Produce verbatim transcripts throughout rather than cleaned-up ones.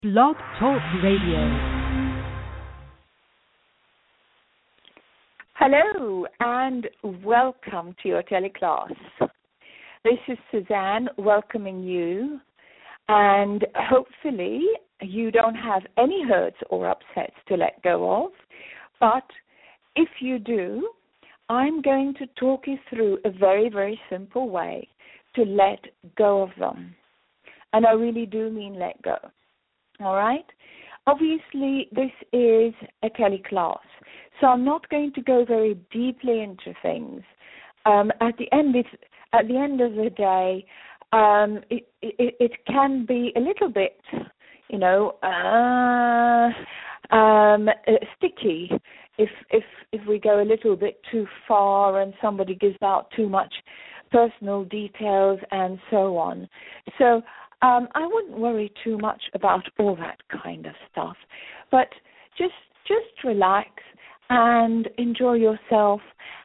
Blog Talk Radio. Hello and welcome to your teleclass. This is Suzanne welcoming you, and hopefully you don't have any hurts or upsets to let go of, but if you do, I'm going to talk you through a very, very simple way to let go of them. And I really do mean let go. All right? Obviously, this is a teleclass, so I'm not going to go very deeply into things. Um, at the end, it's, at the end of the day, um, it, it, it can be a little bit, you know, uh, um, uh, sticky if if if we go a little bit too far and somebody gives out too much personal details and so on. So. Um, I wouldn't worry too much about all that kind of stuff, but just just relax and enjoy yourself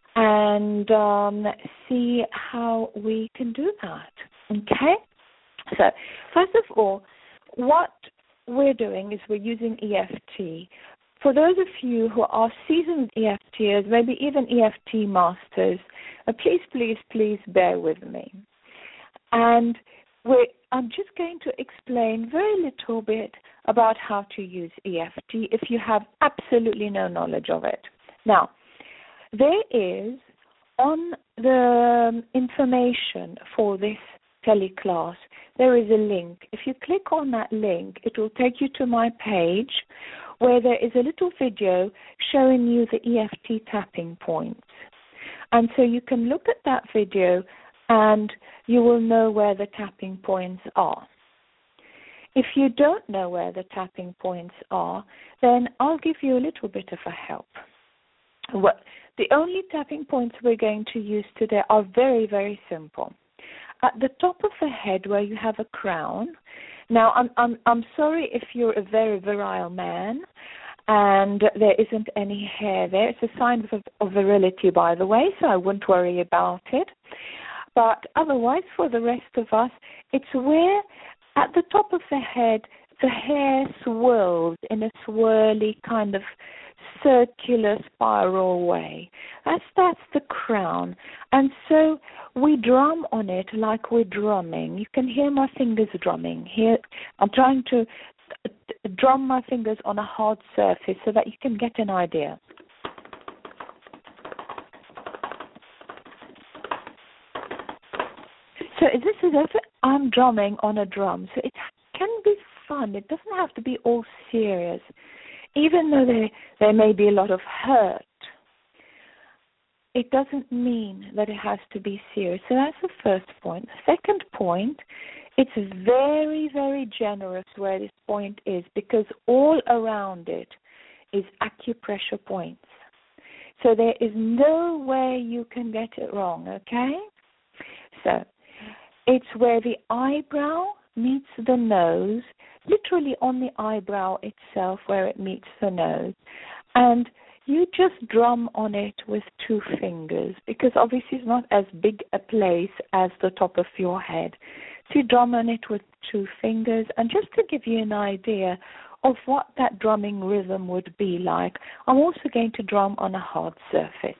and um, see how we can do that. Okay? So, first of all, what we're doing is we're using E F T. For those of you who are seasoned E F Ters, maybe even E F T masters, uh, please, please, please bear with me. And we're I'm just going to explain very little bit about how to use E F T if you have absolutely no knowledge of it. Now, there is on the information for this teleclass, there is a link. If you click on that link, it will take you to my page where there is a little video showing you the E F T tapping points. And so you can look at that video and you will know where the tapping points are. If you don't know where the tapping points are, then I'll give you a little bit of a help. What, the only tapping points we're going to use today are very, very simple. At the top of the head where you have a crown, now I'm, I'm, I'm sorry if you're a very virile man and there isn't any hair there. It's a sign of, of virility, by the way, so I wouldn't worry about it. But otherwise, for the rest of us, it's where at the top of the head, the hair swirls in a swirly kind of circular spiral way. That's, that's the crown. And so we drum on it like we're drumming. You can hear my fingers drumming. Here, I'm trying to drum my fingers on a hard surface so that you can get an idea. So this is as if I'm drumming on a drum. So it can be fun. It doesn't have to be all serious. Even though there, there may be a lot of hurt, it doesn't mean that it has to be serious. So that's the first point. The second point, it's very, very generous where this point is because all around it is acupressure points. So there is no way you can get it wrong, okay? So it's where the eyebrow meets the nose, literally on the eyebrow itself where it meets the nose. And you just drum on it with two fingers because obviously it's not as big a place as the top of your head. So you drum on it with two fingers. And just to give you an idea of what that drumming rhythm would be like, I'm also going to drum on a hard surface.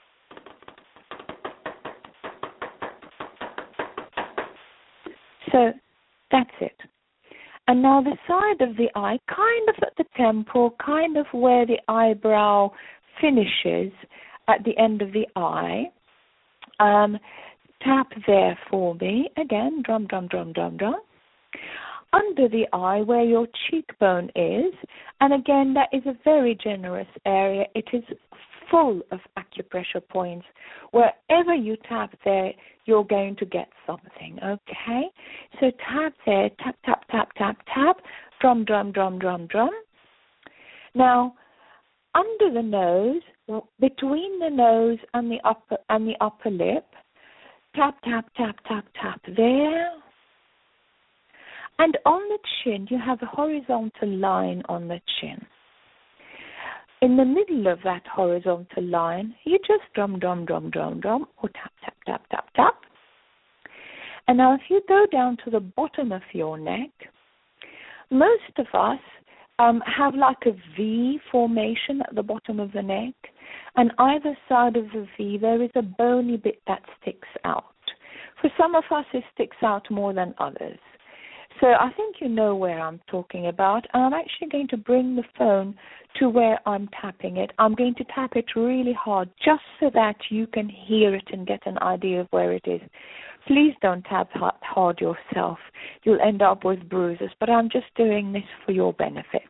So that's it. And now the side of the eye, kind of at the temple, kind of where the eyebrow finishes at the end of the eye, um, tap there for me. Again, drum, drum, drum, drum, drum. Under the eye where your cheekbone is, and again, that is a very generous area. It is full of acupressure points. Wherever you tap there, you're going to get something, okay? So tap there, tap, tap, tap, tap, tap, drum, drum, drum, drum, drum. Now, under the nose, between the nose and the upper and the upper lip, tap, tap, tap, tap, tap there. And on the chin, you have a horizontal line on the chin. In the middle of that horizontal line, you just drum, drum, drum, drum, drum, or tap, tap, tap, tap, tap. And now if you go down to the bottom of your neck, most of us um, have like a V formation at the bottom of the neck, and either side of the V there is a bony bit that sticks out. For some of us, it sticks out more than others. So I think you know where I'm talking about, and I'm actually going to bring the phone to where I'm tapping it. I'm going to tap it really hard just so that you can hear it and get an idea of where it is. Please don't tap hard yourself. You'll end up with bruises, but I'm just doing this for your benefit.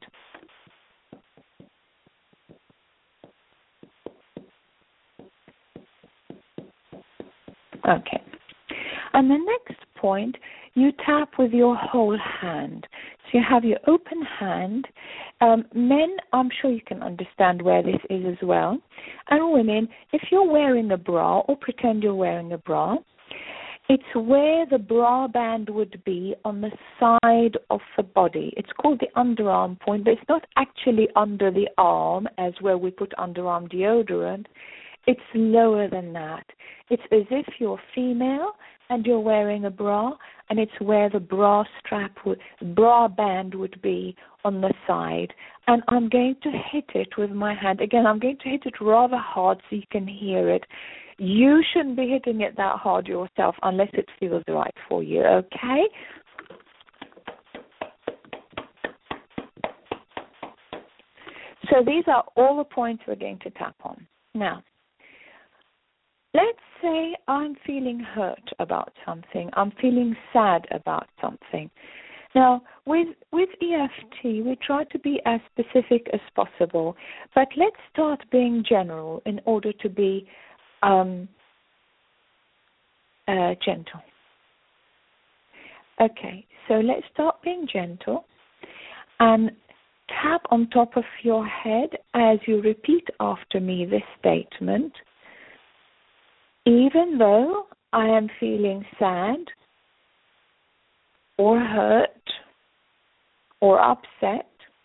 Okay. And the next point, you tap with your whole hand. So you have your open hand. Um, men, I'm sure you can understand where this is as well. And women, if you're wearing a bra or pretend you're wearing a bra, it's where the bra band would be on the side of the body. It's called the underarm point, but it's not actually under the arm as where we put underarm deodorant. It's lower than that. It's as if you're female and you're wearing a bra, and it's where the bra strap, would, bra band would be on the side. And I'm going to hit it with my hand. Again, I'm going to hit it rather hard so you can hear it. You shouldn't be hitting it that hard yourself unless it feels right for you, okay? So these are all the points we're going to tap on. Now, let's say I'm feeling hurt about something. I'm feeling sad about something. Now, with with E F T, we try to be as specific as possible, but let's start being general in order to be um, uh, gentle. Okay, so let's start being gentle and tap on top of your head as you repeat after me this statement. Even though I am feeling sad or hurt or upset,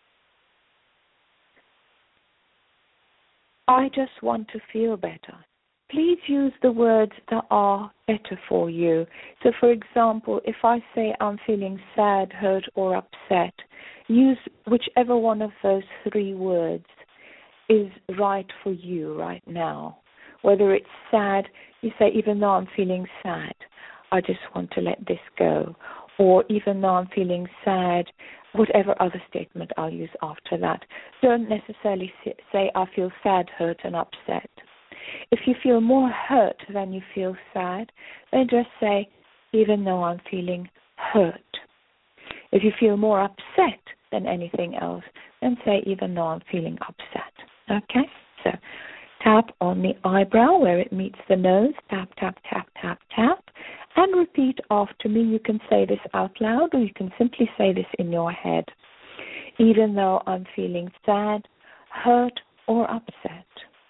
I just want to feel better. Please use the words that are better for you. So, for example, if I say I'm feeling sad, hurt, or upset, use whichever one of those three words is right for you right now. Whether it's sad, you say, even though I'm feeling sad, I just want to let this go. Or even though I'm feeling sad, whatever other statement I'll use after that. Don't necessarily say, I feel sad, hurt, and upset. If you feel more hurt than you feel sad, then just say, even though I'm feeling hurt. If you feel more upset than anything else, then say, even though I'm feeling upset. Okay? So, tap on the eyebrow where it meets the nose. Tap, tap, tap, tap, tap. And repeat after me. You can say this out loud or you can simply say this in your head. Even though I'm feeling sad, hurt, or upset.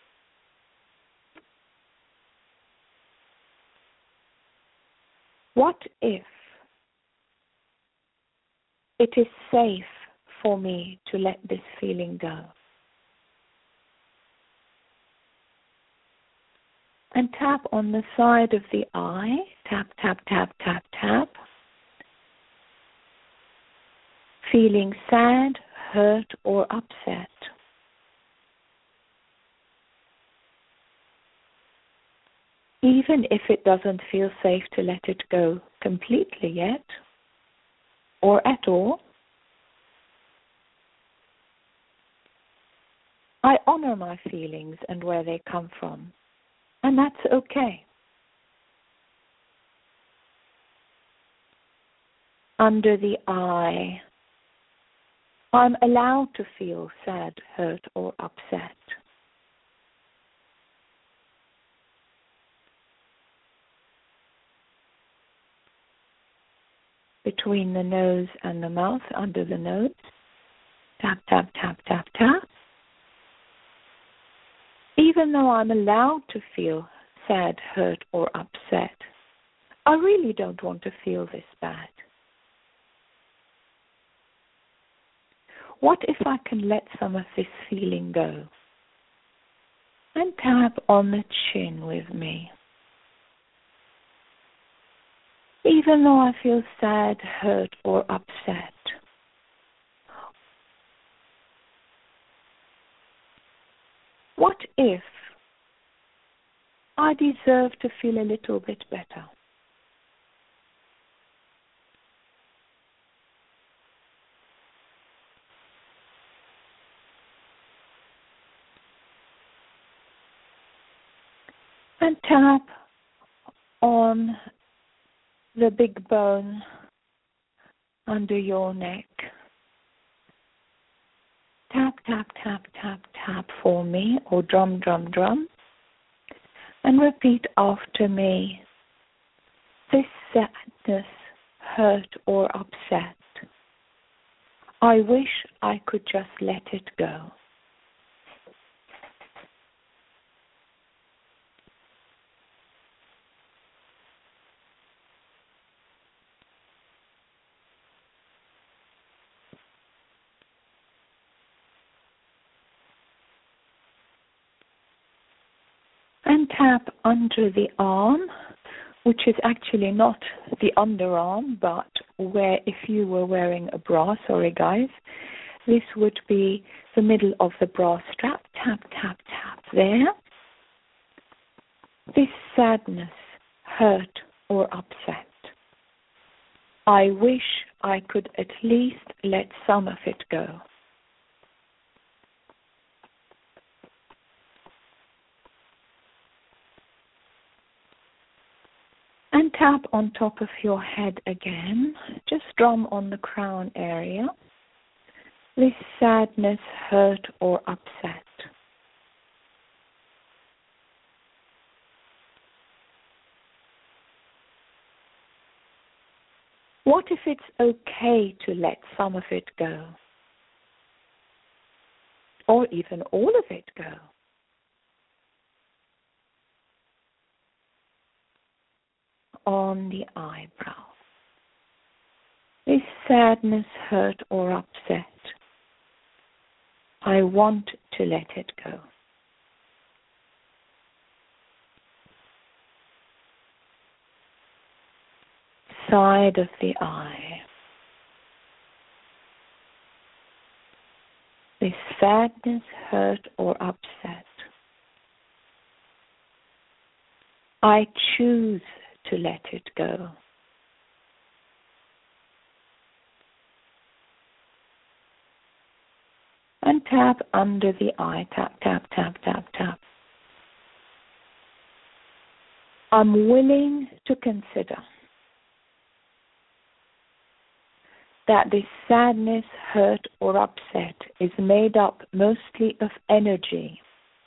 What if it is safe for me to let this feeling go? And tap on the side of the eye. Tap, tap, tap, tap, tap. Feeling sad, hurt, or upset. Even if it doesn't feel safe to let it go completely yet, or at all, I honor my feelings and where they come from. And that's okay. Under the eye, I'm allowed to feel sad, hurt, or upset. Between the nose and the mouth, under the nose, tap, tap, tap, tap, tap. Even though I'm allowed to feel sad, hurt, or upset, I really don't want to feel this bad. What if I can let some of this feeling go? And tap on the chin with me. Even though I feel sad, hurt, or upset, What if I deserve to feel a little bit better? And tap on the big bone under your neck. Tap, tap, tap, tap, tap for me, or drum, drum, drum. And repeat after me. This sadness, hurt, or upset, I wish I could just let it go. And tap under the arm, which is actually not the underarm, but where if you were wearing a bra, sorry guys, this would be the middle of the bra strap. Tap, tap, tap there. This sadness, hurt, or upset, I wish I could at least let some of it go. And tap on top of your head again. Just drum on the crown area. This sadness, hurt, or upset, what if it's okay to let some of it go? Or even all of it go? On the eyebrow. This sadness, hurt, or upset, I want to let it go. Side of the eye. This sadness, hurt, or upset, I choose to let it go. And tap under the eye. Tap, tap, tap, tap, tap. I'm willing to consider that this sadness, hurt, or upset is made up mostly of energy.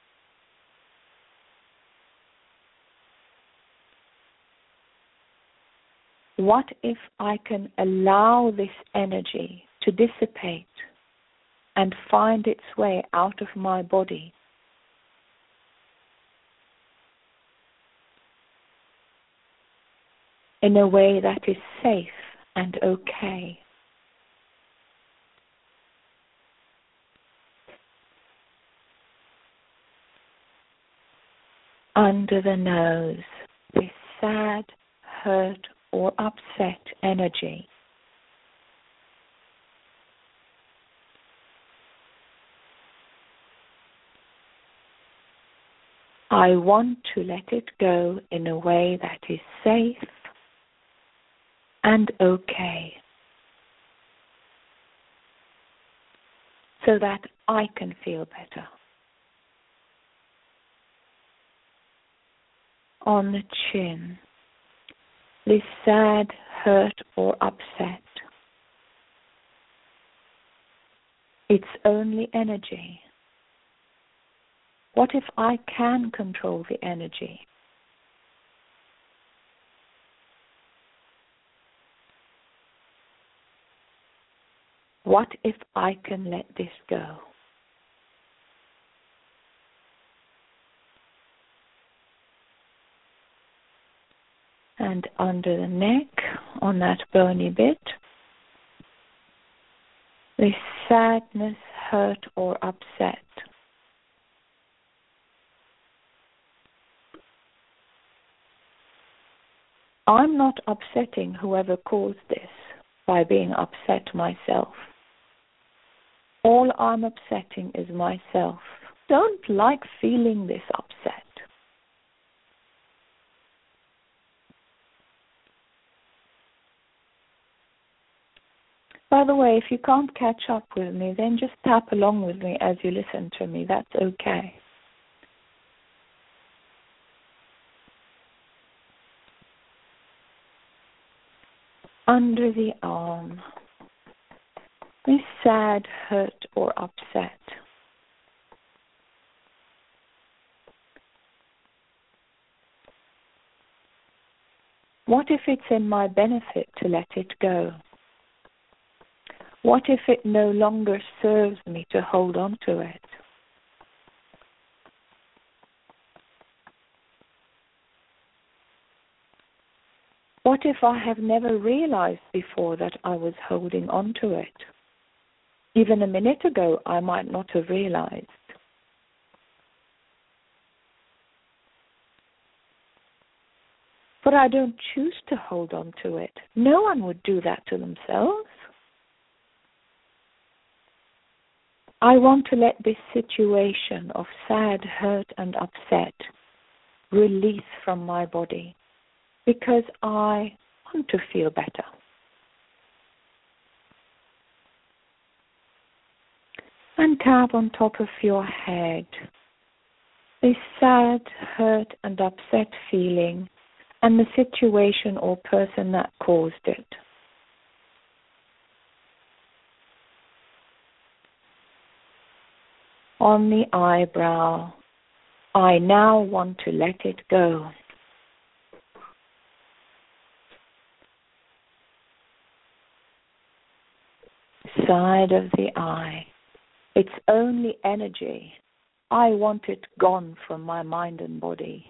What if I can allow this energy to dissipate and find its way out of my body? In a way that is safe and okay. Under the nose, this sad, hurt, or upset energy. I want to let it go in a way that is safe and okay, so that I can feel better. On the chin, this sad, hurt, or upset, it's only energy. What if I can control the energy? What if I can let this go? And under the neck, on that bony bit, this sadness, hurt, or upset. I'm not upsetting whoever caused this by being upset myself. All I'm upsetting is myself don't like feeling this upset. By the way, if you can't catch up with me, then just tap along with me as you listen to me. That's okay. Under the arm, this sad, hurt, or upset. What if it's in my benefit to let it go? What if it no longer serves me to hold on to it? What if I have never realized before that I was holding on to it? Even a minute ago, I might not have realized. But I don't choose to hold on to it. No one would do that to themselves. I want to let this situation of sad, hurt, and upset release from my body because I want to feel better. And tap on top of your head this sad, hurt, and upset feeling and the situation or person that caused it. On the eyebrow, I now want to let it go. Side of the eye, it's only energy. I want it gone from my mind and body.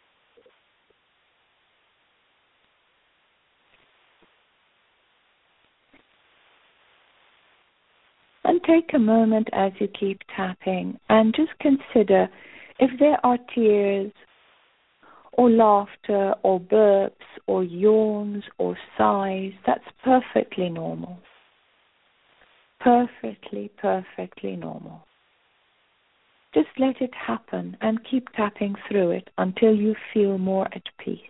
And take a moment as you keep tapping and just consider if there are tears or laughter or burps or yawns or sighs, that's perfectly normal. Perfectly, perfectly normal. Just let it happen and keep tapping through it until you feel more at peace.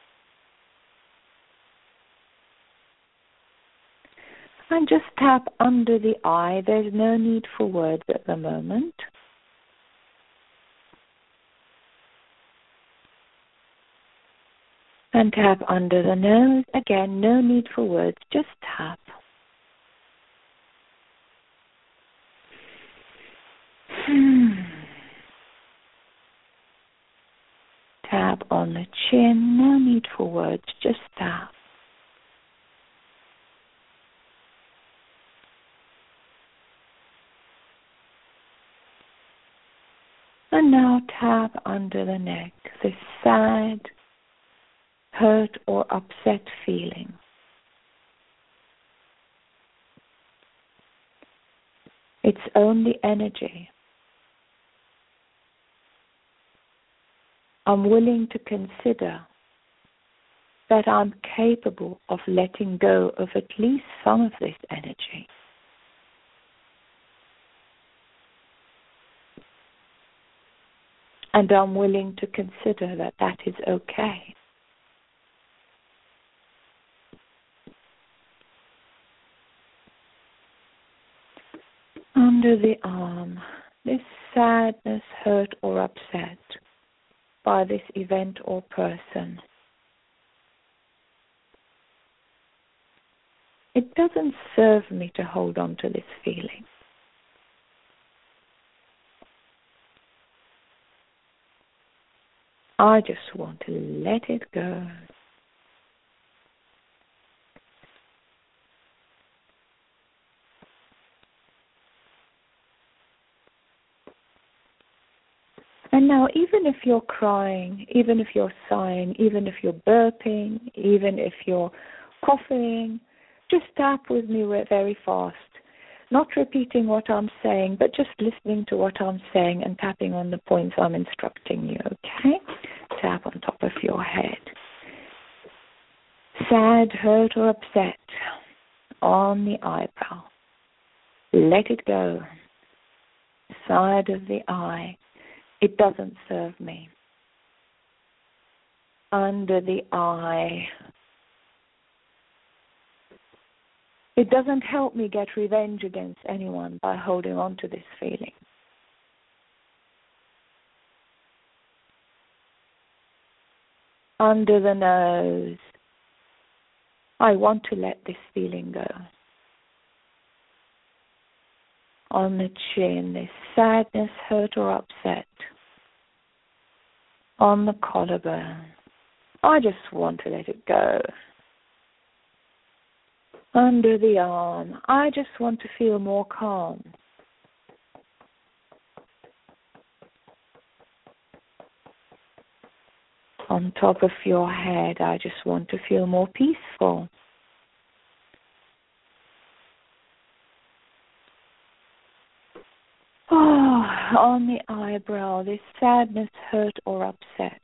And just tap under the eye. There's no need for words at the moment. And tap under the nose. Again, no need for words, just tap. Hmm. Tap on the chin, no need for words, just tap. And now tap under the neck, this sad, hurt or upset feeling. It's only energy. I'm willing to consider that I'm capable of letting go of at least some of this energy. And I'm willing to consider that that is okay. Under the arm, this sadness, hurt, or upset by this event or person. It doesn't serve me to hold on to this feeling. I just want to let it go. And now, even if you're crying, even if you're sighing, even if you're burping, even if you're coughing, just tap with me very fast. Not repeating what I'm saying, but just listening to what I'm saying and tapping on the points I'm instructing you, okay? Tap on top of your head. Sad, hurt, or upset on the eyebrow. Let it go. side of the eye. It doesn't serve me. Under the eye. It doesn't help me get revenge against anyone by holding on to this feeling. Under the nose. I want to let this feeling go. On the chin, this sadness, hurt, or upset. On the collarbone. I just want to let it go. Under the arm, I just want to feel more calm. On top of your head, I just want to feel more peaceful. Oh, on the eyebrow, this sadness, hurt, or upset.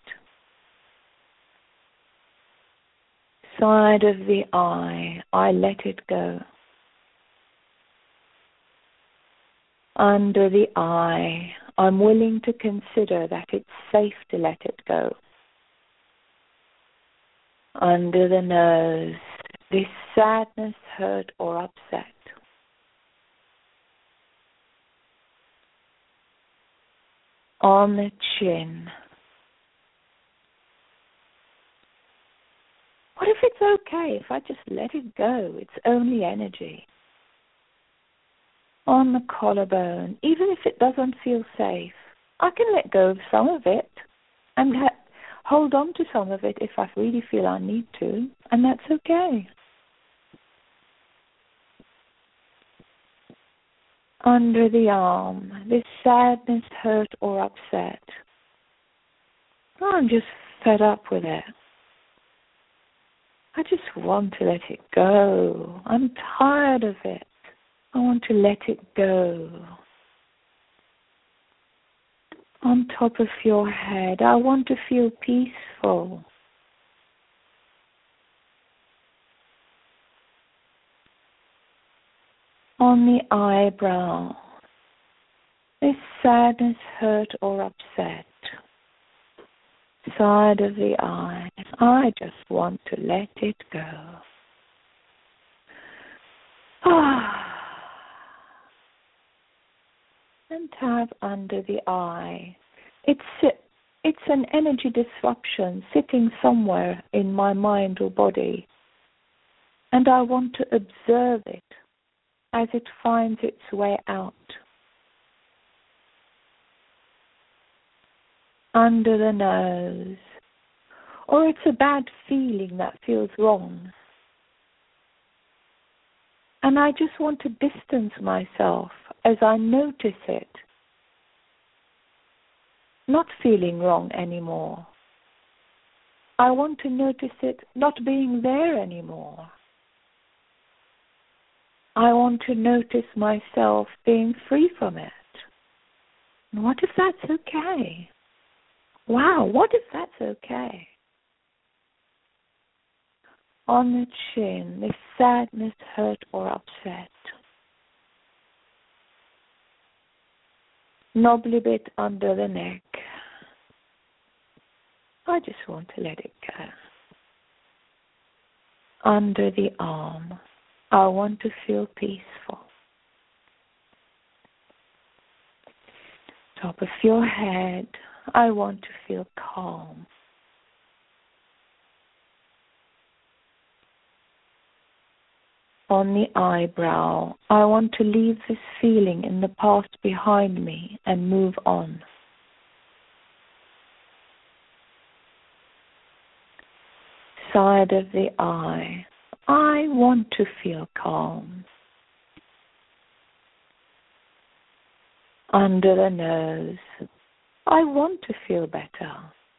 Side of the eye, I let it go. Under the eye, I'm willing to consider that it's safe to let it go. Under the nose, this sadness, hurt, or upset. On the chin. What if it's okay if I just let it go? It's only energy. On the collarbone, even if it doesn't feel safe, I can let go of some of it and ha- hold on to some of it if I really feel I need to, and that's okay. Under the arm, this sadness, hurt, or upset. I'm just fed up with it. I just want to let it go. I'm tired of it. I want to let it go. On top of your head, I want to feel peaceful. On the eyebrow, this sadness, hurt, or upset. Side of the eye, I just want to let it go. Ah. And tap under the eye. It's it's an energy disruption sitting somewhere in my mind or body, and I want to observe it as it finds its way out. Under the nose, or it's a bad feeling that feels wrong. And I just want to distance myself as I notice it, not feeling wrong anymore. I want to notice it not being there anymore. I want to notice myself being free from it. And what if that's okay? Wow, what if that's okay? On the chin, this sadness, hurt, or upset. Knobbly bit under the neck. I just want to let it go. Under the arm, I want to feel peaceful. Top of your head, I want to feel calm. On the eyebrow, I want to leave this feeling in the past behind me and move on. Side of the eye, I want to feel calm. Under the nose, I want to feel better.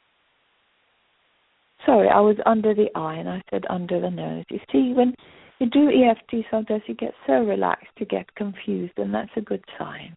Sorry, I was under the eye and I said under the nose. You see, when you do E F T, sometimes you get so relaxed you get confused, and that's a good sign.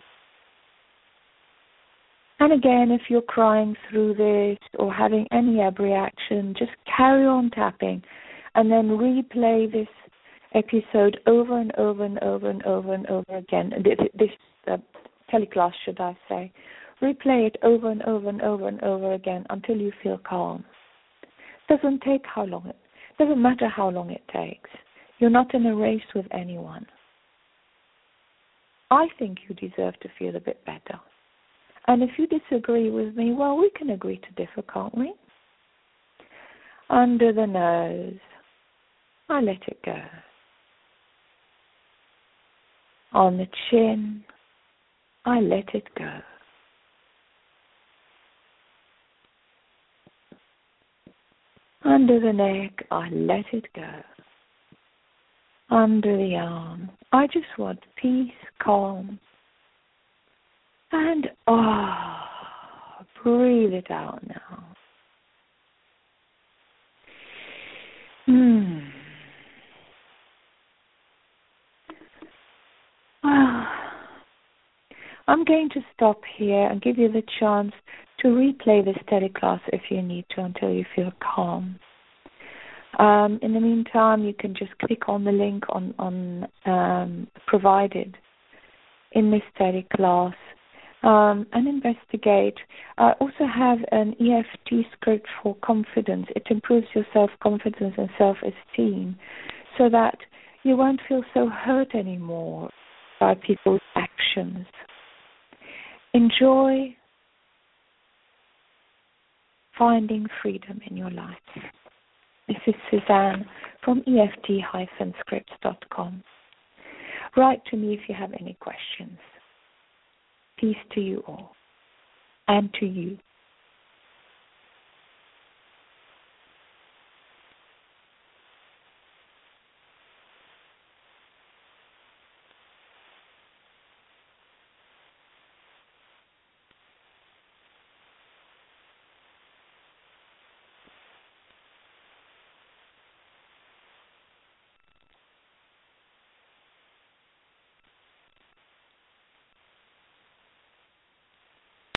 And again, if you're crying through this or having any ab reaction, just carry on tapping and then replay this episode over and over and over and over and over again. This uh, teleclass, should I say. Replay it over and over and over and over again until you feel calm. Doesn't take how long it doesn't matter how long it takes. You're not in a race with anyone. I think you deserve to feel a bit better. And if you disagree with me, well, we can agree to differ, can't we? Under the nose, I let it go. On the chin, I let it go. Under the neck, I let it go. Under the arm, I just want peace, calm. And, oh, breathe it out now. Hmm. Well, I'm going to stop here and give you the chance to replay this teleclass if you need to until you feel calm. Um, in the meantime, you can just click on the link on, on um, provided in this teleclass um, and investigate. I also have an E F T script for confidence. It improves your self-confidence and self-esteem so that you won't feel so hurt anymore by people's actions. Enjoy finding freedom in your life. This is Suzanne from E F T scripts dot com. Write to me if you have any questions. Peace to you all and to you.